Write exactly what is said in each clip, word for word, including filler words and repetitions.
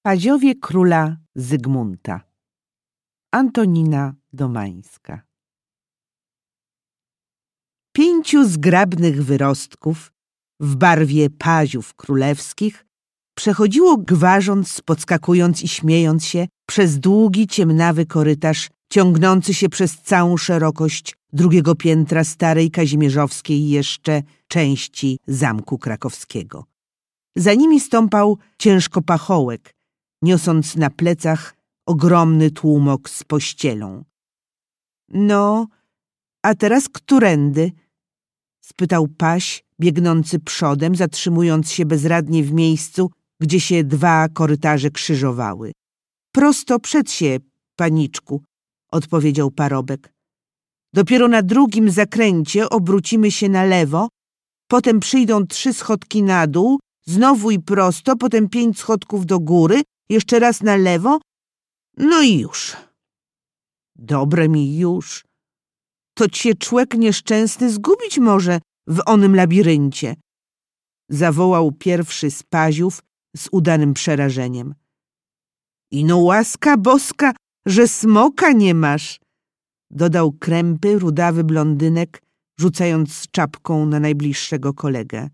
Paziowie króla Zygmunta. Antonina Domańska. Pięciu zgrabnych wyrostków w barwie paziów królewskich przechodziło gwarząc, podskakując i śmiejąc się przez długi, ciemnawy korytarz ciągnący się przez całą szerokość drugiego piętra starej kazimierzowskiej jeszcze części zamku krakowskiego. Za nimi stąpał ciężko pachołek, niosąc na plecach ogromny tłumok z pościelą. — No, a teraz którędy? — spytał paź, biegnący przodem, zatrzymując się bezradnie w miejscu, gdzie się dwa korytarze krzyżowały. — Prosto przed się, paniczku — odpowiedział parobek. — Dopiero na drugim zakręcie obrócimy się na lewo, potem przyjdą trzy schodki na dół, znowu i prosto, potem pięć schodków do góry, jeszcze raz na lewo, no i już. Dobre mi już. To cię człek nieszczęsny zgubić może w onym labiryncie. Zawołał pierwszy z paziów z udanym przerażeniem. Ino łaska boska, że smoka nie masz, dodał krępy, rudawy blondynek, rzucając czapką na najbliższego kolegę.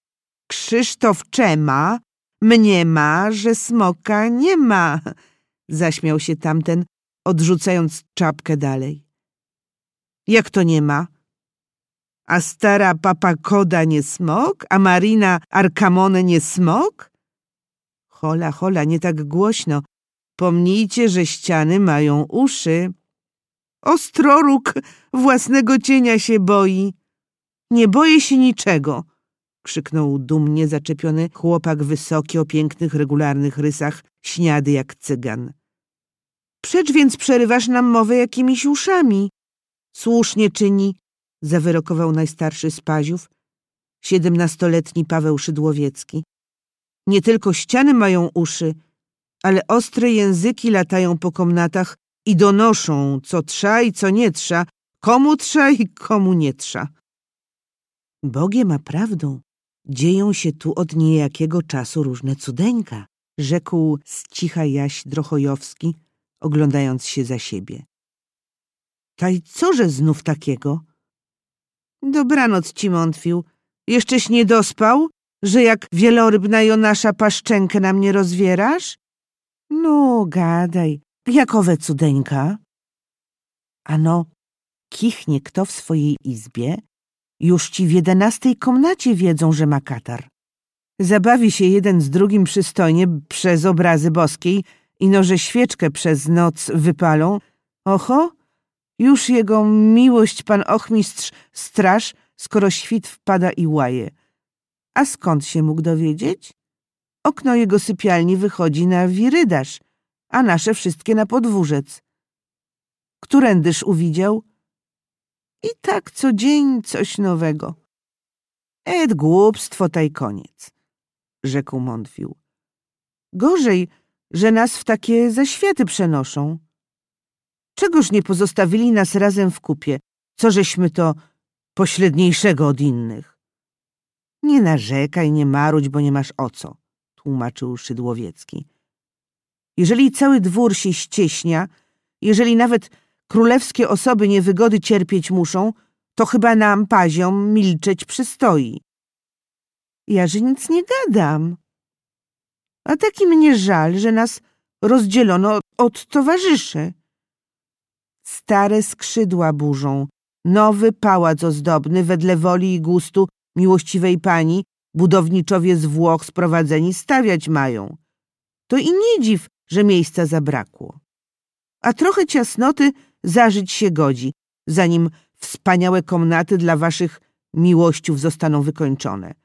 Krzysztof Czema mniema, że smoka nie ma, zaśmiał się tamten, odrzucając czapkę dalej. Jak to nie ma? A stara papa Koda nie smok, a Marina Arkamone nie smok? Hola, hola, nie tak głośno. Pomnijcie, że ściany mają uszy. Ostroróg własnego cienia się boi. Nie boję się niczego, krzyknął dumnie zaczepiony chłopak wysoki o pięknych, regularnych rysach, śniady jak cygan. Przecz więc przerywasz nam mowę jakimiś uszami. Słusznie czyni, zawyrokował najstarszy z paziów, siedemnastoletni Paweł Szydłowiecki. Nie tylko ściany mają uszy, ale ostre języki latają po komnatach i donoszą, co trza i co nie trza, komu trza i komu nie trza. Bogiem ma prawdą. Dzieją się tu od niejakiego czasu różne cudeńka, rzekł z cicha Jaś Drochojowski, oglądając się za siebie. Taj coże znów takiego? Dobranoc ci, Montwił. Jeszcześ nie dospał, że jak wielorybna Jonasza paszczenkę na mnie rozwierasz? No, gadaj, jakowe cudeńka? Ano, kichnie kto w swojej izbie, już ci w jedenastej komnacie wiedzą, że ma katar. Zabawi się jeden z drugim przystojnie przez obrazy boskiej, ino że świeczkę przez noc wypalą. Oho, już jego miłość pan ochmistrz straż, skoro świt wpada i łaje. A skąd się mógł dowiedzieć? Okno jego sypialni wychodzi na wirydarz, a nasze wszystkie na podwórzec. Którędyż uwidział? I tak co dzień coś nowego. Et głupstwo taj koniec, rzekł Montwił. Gorzej, że nas w takie zaświaty przenoszą. Czegoż nie pozostawili nas razem w kupie, co żeśmy to pośredniejszego od innych? Nie narzekaj, nie marudź, bo nie masz o co, tłumaczył Szydłowiecki. Jeżeli cały dwór się ścieśnia, jeżeli nawet królewskie osoby niewygody cierpieć muszą, to chyba nam, paziom, milczeć przystoi. Ja, że nic nie gadam. A taki mnie żal, że nas rozdzielono od, od towarzyszy. Stare skrzydła burzą, nowy pałac ozdobny wedle woli i gustu miłościwej pani budowniczowie z Włoch sprowadzeni stawiać mają. To i nie dziw, że miejsca zabrakło. A trochę ciasnoty zażyć się godzi, zanim wspaniałe komnaty dla waszych miłościów zostaną wykończone.